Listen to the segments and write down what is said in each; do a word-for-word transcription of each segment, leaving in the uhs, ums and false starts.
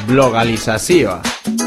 blogalizazioa.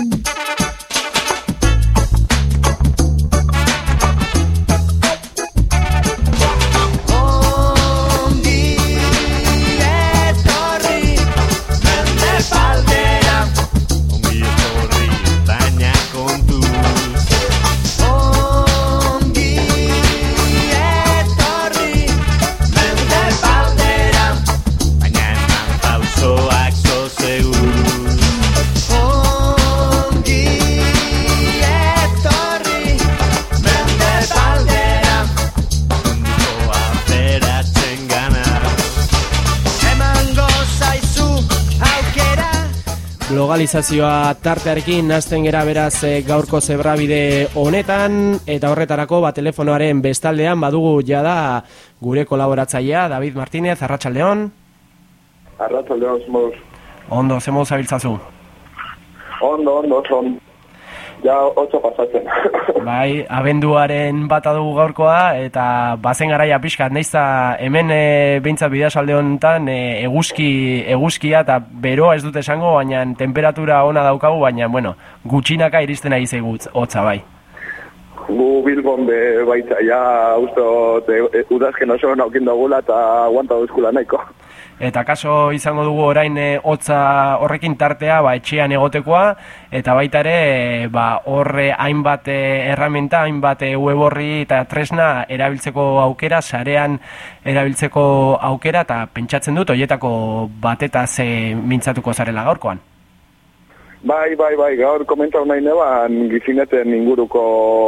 Globalizazioa tartearekin hasten gera beraz gaurko zebrabide honetan, eta horretarako ba, telefonoaren bestaldean badugu jada gure kolaboratzailea David Martínez. Arratsaldeon. Arratsaldeon, zemoduz. Ondo, zemoduz abiltzazu? Ondo, ondo, ondo. Ja, otso pasatzen. Bai, abenduaren bata dugu gaurkoa, eta bazen garaia pixkat, nahizta hemen e, behintzat bidasalde honetan e, eguzki, eguzkia eta beroa ez dute esango, baina temperatura ona daukagu, baina, bueno, gutxinaka iristen ari zaigu hotza bai. Gu Bilbon be baita, ja, uste, e, udazken oso naukin dugula eta aguanta duzkula nahiko. Eta kaso izango dugu orain e, hotza horrekin tartea ba, etxean egotekoa, eta baita ere ba, horre hainbat erramenta, hainbat web horri eta tresna erabiltzeko aukera, sarean erabiltzeko aukera, eta pentsatzen dut horietako batetaz e, mintzatuko zarela gaurkoan. Bai, bai, bai, gaur komentau nahi neban gizineten inguruko,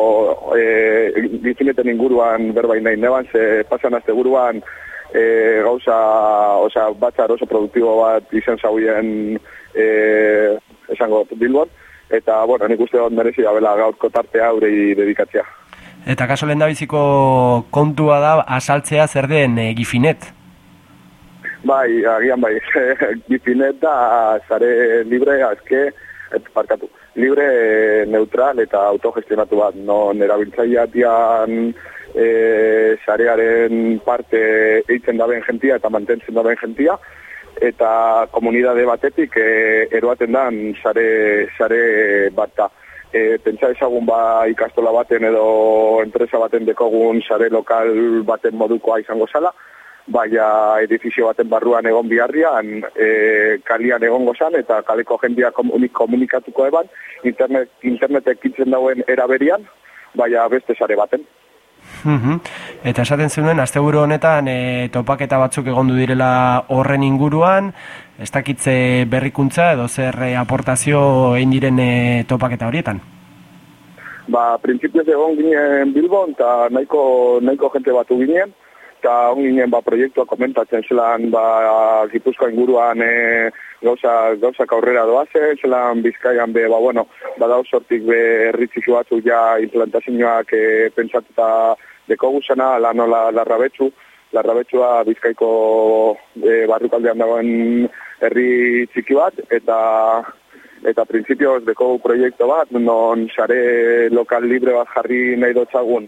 e, gizineten inguruan berbain nahi neban, ze pasan azte buruan, E, gauza, oza, batzar oso produktibo bat izan zauien e, esango Bilbon, eta, bueno, nik uste dut merezi da bela gaurko tartea aurei dedikatzea. Eta kaso lehen dabiziko kontua da asaltzea zer den e, Gifinet? Bai, agian bai, Gifinet da zare libre, azke, et, parkatu, libre, neutral eta autogestionatu bat, non erabiltzaileatian E, sarearen parte eitzen daben jentia eta mantentzen daben jentia, eta komunidade batetik e, eroaten dan sare, sare bat da. E, pentsa ezagun ba ikastola baten edo enpresa baten dekogun sare lokal baten modukoa izango zala, baina edifizio baten barruan egon biharrian, e, kalian egongo zan, eta kaleko jendia komunik, komunikatuko eban, internet, internetek itzen dauen eraberian, baina beste sare baten. Uhum. Eta esaten zenuen, asteburu honetan e, topaketa batzuk egondu direla horren inguruan, ez dakitze berrikuntza edo zer e, aportazio egin diren e, topaketa horietan? Ba, printzipioz egon ginen Bilbon, eta nahiko, nahiko jente batu ginen, eta on ginen ba, proiektua komentatzen zelan ba, Gipuzkoa inguruan e, gauza, gauzak aurrera doazen, zelan Bizkaian be, ba, bueno, badau sortik be erritzizu batzuk ja implantazioak e, pentsatuta deko guzena, la nola Larrabetxu, Larrabetxua Bizkaiko e, barrukaldean dagoen herri txiki bat, eta eta printzipioz deko proiektu bat, non sare lokal libre bat jarri nahi dotzagun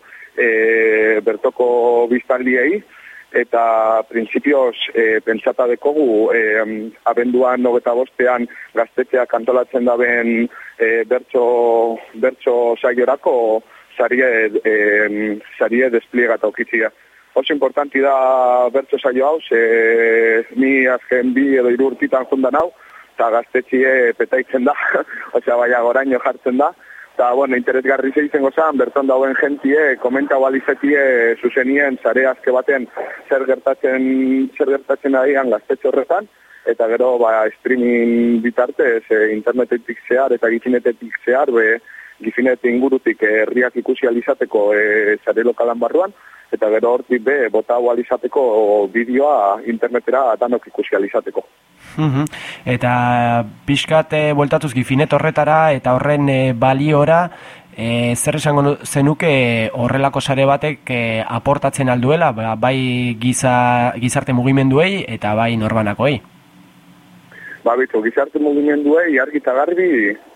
e, bertoko biztanliei, eta printzipioz e, pentsata dekogu e, abenduan nogeta bostean gaztetxeak antolatzen daben e, bertso, bertso saiorako sarie, e, sarie despliegata okitzia. Oso importanti da bertso saio hau, ze ni azken bi edo hiru urtitan jundan hau, eta gaztetxie petaitzen da, osea baina goraino jartzen da, eta, bueno, interesgarri zeitzen gozan, berton dauen jentie, komenta balizetie zuzenien, zare azke baten, zer gertatzen, zer gertatzen adian gaztetxe horretan, eta gero, ba, streaming bitartez, e, internetetik zehar eta gizinetetik zehar, be, gizinet ingurutik herriak ikusi alizateko e, zare lokalan barruan, eta gero hortik be, bota hau alizateko bideoa internetera danok ikusi alizateko. Uhum. Eta pixkat e, bueltatuz Gifinet horretara eta horren e, baliora, e, zer esango zenuke horrelako sare batek e, aportatzen alduela, ba, bai giza, gizarte mugimenduei eta bai norbanakoei? Ba, bitu, gizarte mugimenduei argi eta garbi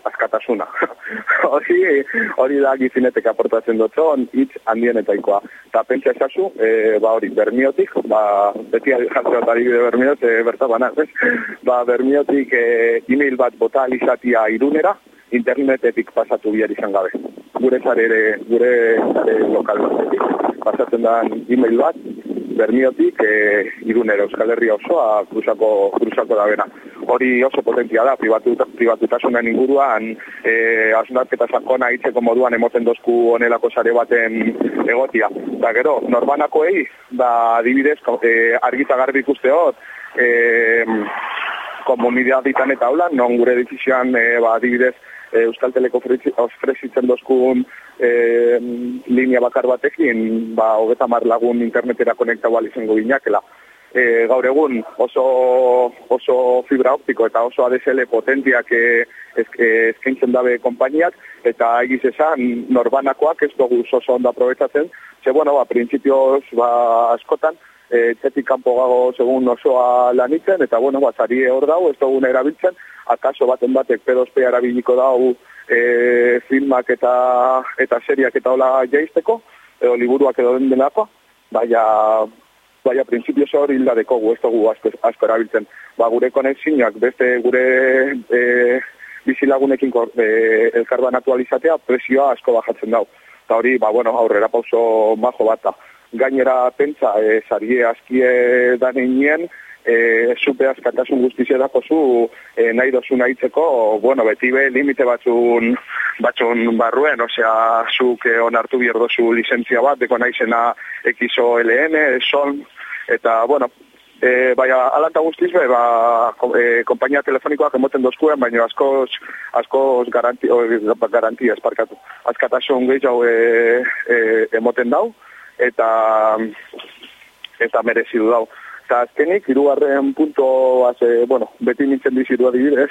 askatasuna. hori, hori da gizinetek aportatzen dutzen, hitz handienetaikoa. Eta pentsa esazu, e, ba hori, Bermiotik, ba, beti jartzea eta adibide Bermiot, e, bertabanaz, ez? Ba, Bermiotik e, e-mail bat bota alizatia Irunera, internetetik pasatu bihar izan gabe. Gure zare, gure zare lokal batetik pasatzen da e-mail bat, Bermiotik e, Irunera, Euskal Herria osoa kruzako, kruzako da bera. Hori oso potentzia da, pribatu, privatutasunen inguruan, e, hausnarketa sakona hitzeko moduan emoten dozku onelako sare baten egotia. Da gero, norbanakoei, da adibidez, e, argita garbi ikusteot, e, komunidaditan eta holan, non gure edifizioan, e, ba, adibidez, e, Euskal Teleko ofrezitzen dozkun e, linea bakar batekin, ba, hogeta mar lagun internetera konektau izango ginakela. E, gaur egun oso, oso fibra optiko eta oso A D S L potentiak e, eskaintzen dabe konpainiak, eta egiz esan norbanakoak ez dugu oso ondo aprobetsatzen, ze bueno, ba, printzipioz ba, askotan, e, txetik kanpo gago segun osoa lanitzen, eta bueno, ba, zarie hor dau, ez dugu erabiltzen, akaso baten batek P dos P erabiliko dau e, filmak eta, eta seriak eta hola jaizteko, edo liburuak edo den denako, baina baina printzipioz hor hilda dekogu, ez dugu asko, asko erabiltzen. Ba, gure konexioak, beste gure e, bizilagunekin e, elkarbanatu alizatea, presioa asko bajatzen dau. Eta hori, ba, bueno, aurrera pauso majo bat da. Gainera pentsa, e, zarie askie daneinien, e, supe askatasun guztizia dako zu e, nahi dozu nahitzeko, bueno, beti be limite batzun, batzun barruen, osea, zuk e, onartu bierdozu lizentzia bat, deko naizena X O L N, Sol, eta, bueno, e, baina alanta guztiz be, ba, e, kompainia telefonikoak emoten dozkuen, baina askoz, askoz garanti, o, garantia esparkatu. Askatasun gehiago e, e, emoten dau, eta, eta merezidu dau. Eta azkenik, hirugarren punto, haze, bueno, beti nintzen dizitu adibidez,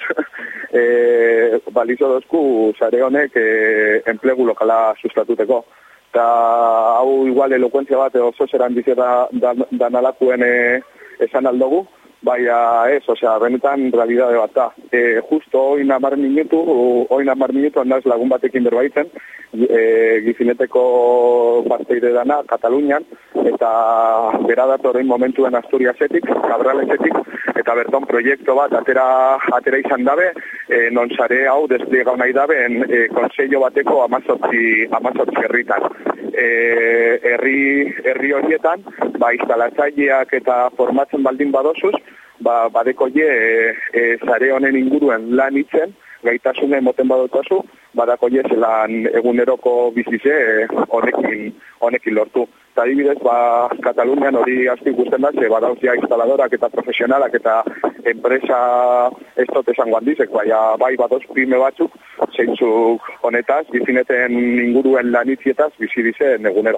e, balizo dozku sare honek e, enplegu lokala sustatuteko. Eta hau igual elokuentzia bat oso zeran dizera danalakuen da e, esan aldogu, baina ez, osea, benetan realidade bat da. E, justo oin amar minutu, oin amar minutu andaz lagun batekin berbaitzen, e, gizineteko parteide dana, Katalunian, eta bera datorrein momentuen Asturiasetik, Cabralesetik, eta berton proiektu bat atera, atera izan dabe, e, non sare hau despliegau nahi dabe en e, konseillo bateko amazotzi, amazotzi herritan. E, herri, herri horietan, ba, instalatzaileak eta formatzen baldin badosuz, ba, badeko je e, e, zare honen inguruen lan itzen, gaitasunen moten badotazu, badako je zelan eguneroko bizize honekin, honekin lortu. Eta adibidez, ba, Katalunian hori aski ikusten da, ze badauzia instaladorak eta profesionalak eta enpresa ez dut esango handizek, baina bai badoz prime batzuk, zeintzuk honetaz, bizineten inguruen lanitzietaz bizi dizen egunero.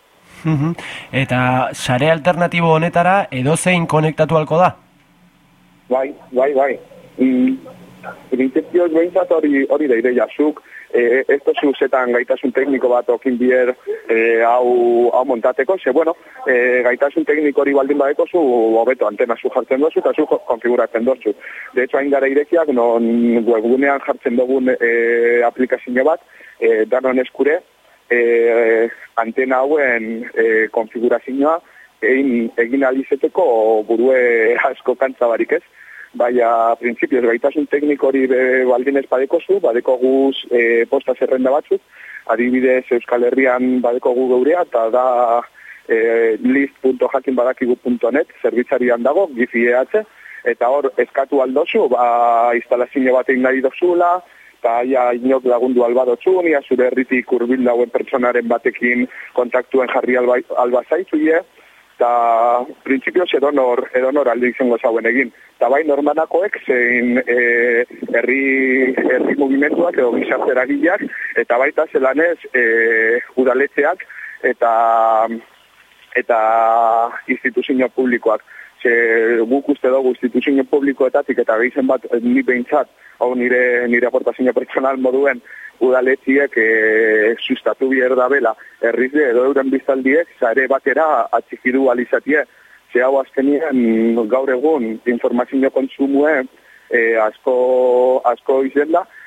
Eta sare alternatibo honetara edozein konektatu halko da? Bai, bai, bai. Mm, Printzipioz behintzat hori, hori da ideia zuk, e, ez tozu zetan gaitasun tekniko bat okin bier e, hau, hau montateko, ze bueno, e, gaitasun tekniko hori baldin badeko zu, hobeto antena zu jartzen dozu eta zu konfiguratzen dozu. De hecho, hain gara irekiak, non webgunean jartzen dugun e, aplikazio bat, e, danon eskure, e, antena hauen e, konfigurazioa egin, egin alizeteko burue asko kantza barik ez. Baina, printzipioz, gaitasun tekniko hori baldin ez badeko zu, badeko guz e, posta zerrenda batzuk, adibidez Euskal Herrian badeko gu geurea, eta da e, list punto jakin badakigu punto net, zerbitzarian dago, gifi E H, eta hor eskatu aldozu, ba, instalazio bat egin nahi dozula, eta aia inok lagundu albadotzu, nia zure herritik urbil dauen pertsonaren batekin kontaktuen jarri alba, alba zaitzuie, eta printzipioz edonor, edonor alde izango zauen egin. Eta bai normanakoek zein e, herri, herri movimentuak edo gizarte eragileak, eta baita zelanez e, udaletxeak eta, eta instituzio publikoak. Ze guk uste dugu instituzio publikoetatik eta gehizen bat ni behintzat, hau nire, nire aportazio pertsonal moduen, udaletxiek e, sustatu bier da bela, herrizde edo euren biztaldiek, zare batera atxikidu alizatie. Ze hau azkenien gaur egun informazio kontsumue e, asko, asko izen da,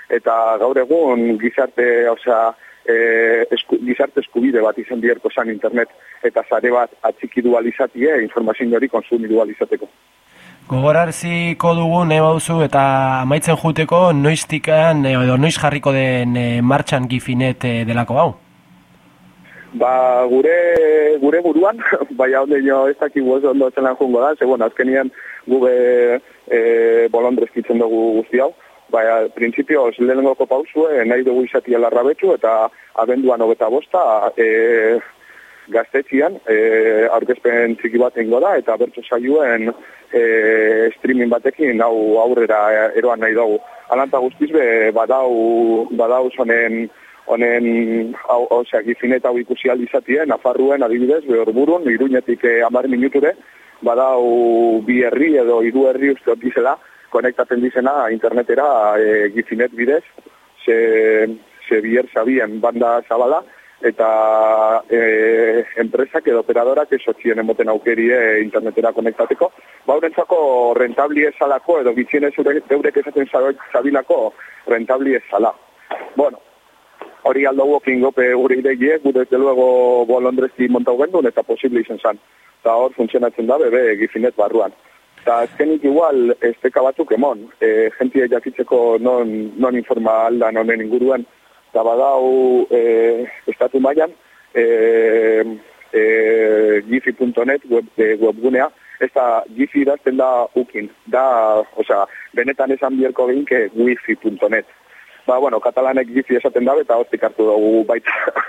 eta gaur egun gizarte, osea, e, esku, gizarte eskubide bat izan bierko zan internet, eta sare bat atxikidualizatie informazio hori konsumidualizateko. Gogorarziko dugu nahi bauzu eta amaitzen juteko noiztikan edo noiz jarriko den e, martxan Gifinet e, delako hau? Ba, gure, gure buruan, baina onde nio ez dakigu oso ondo zelan jungo da, ze, bueno, azkenien gube e, bolondrezkitzen dugu guzti hau, baina, prinsipioz, lehenengoko pausue, nahi dugu izatia larrabetxu, eta abenduan hogeta bosta, e, gaztetxian, e, aurkezpen txiki bat ingo da, eta bertso saioen e, streaming batekin hau aurrera eroan nahi dugu. Alanta guztiz be, badau, badau zonen, honen, osea, Gifinet hau ikusi aldizatien, Nafarruen adibidez, behor burun, Iruñetik eh, amar minuture, badau bi herri edo hiru herri uste hor dizela, konektatzen dizena internetera e, Gifinet bidez, ze, ze bier zabien banda zabala, eta e, enpresak edo operadorak esotzien emoten aukerie internetera konektateko. Baurentzako rentabli ezalako, edo gitzienez eurek esaten zabilako rentabli ezala. Bueno, hori aldo wokin gope gure ideiek, gure desde luego bolondrezki montau gendun, eta posible izan zan. Eta hor funtzionatzen da, bebe, Gifinet barruan. Eta azkenik igual, esteka batzuk emon, e, jentia jakitzeko non, non informa aldan honen inguruen, eta badau e, estatu mailan, e, e, gifi punto net web, e, webgunea, ez da gifi idazten da ukin, da, osea, benetan esan bierko behinke wifi punto net. Ba, bueno, katalanek gifi esaten dabe eta hortik hartu dugu baita.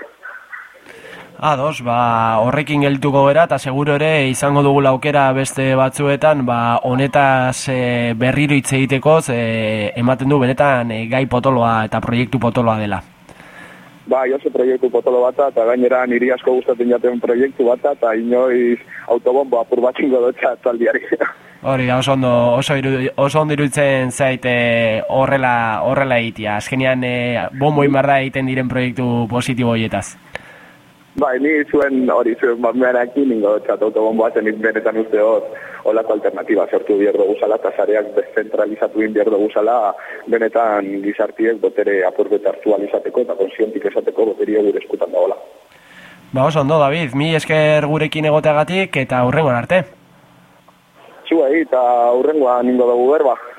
Ados, ba, horrekin gelituko gera, eta seguro ere izango dugu laukera beste batzuetan, ba, honetaz e, berriro hitz egitekoz, e, ematen du benetan e, gai potoloa eta proiektu potoloa dela. Ba, oso proiektu potolo bata, eta gainera niri asko gustatzen jaten proiektu bata, eta inoiz autobombo apur bat ingo dutxa taldiari. Hori da, oso ondo, oso, iru, oso ondo iruditzen zaite horrela, horrela egitea. Azkenean e, bombo inbarra egiten diren proiektu positibo horietaz. Bai, ni zuen hori zuen batmearekin ningo txat autobomboa zenik benetan uste hor olako alternatiba sortu bierdo guzala, eta zareak descentralizatu in bierdo guzala, benetan gizartiek botere apurbet hartu alizateko eta konsientik esateko boteria gure eskutan dagoela. Ba, oso ondo, David, mi esker gurekin egoteagatik eta hurrengoan arte. Zuei, eta hurrengoan ningo dugu berba.